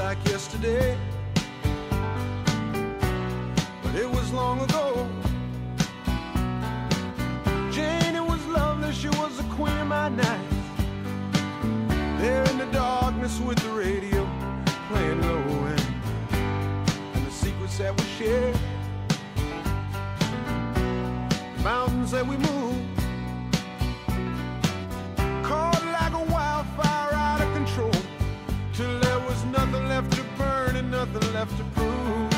like yesterday, but it was long ago. Jane, it was lovely, she was the queen of my night. There in the darkness with the radio playing low, and the secrets that we shared, the mountains that we moved, caught like a wildfire out of control, till there was nothing left to burn and nothing left to prove.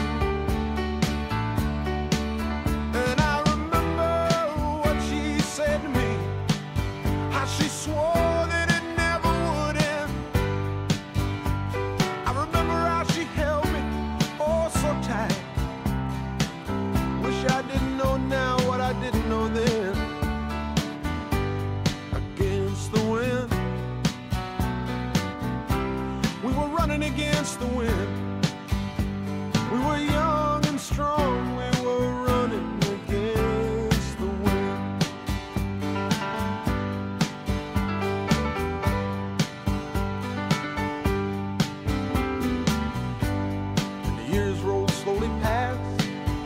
And I remember what she said to me, how she swore that it never would end. I remember how she held me oh so tight. Wish I didn't know now what I didn't know then. Against the wind, we were running against the wind. We were young and strong, we were running against the wind. And the years rolled slowly past,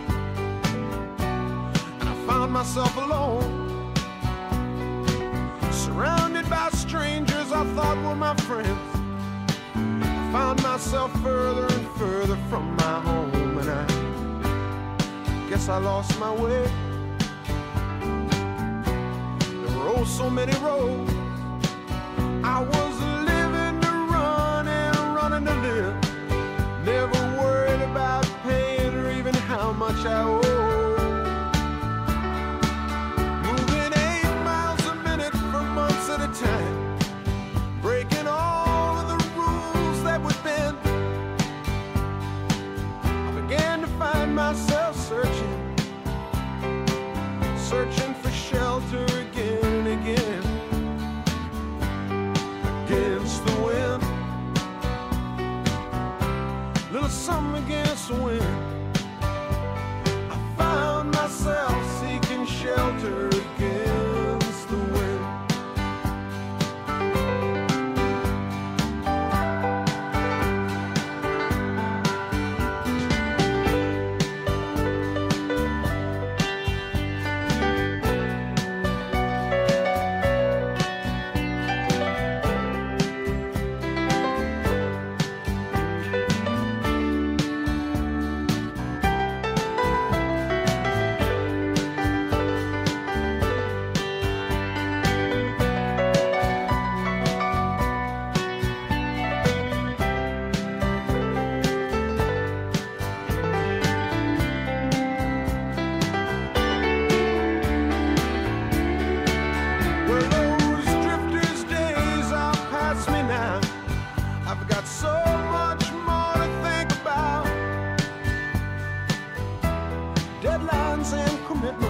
and I found myself alone, surrounded by strangers I thought were my friends. I found myself further and further from my home, and I guess I lost my way. There were oh so many roads. I was living to run and running to live, never worried about paying or even how much I owed. Moving 8 miles a minute for months at a time, breaking all of the rules that would bend. I began to find myself searching for shelter again and again. Against the wind, little something against the wind. I found myself seeking shelter against the wind. I've got so much more to think about. Deadlines and commitments,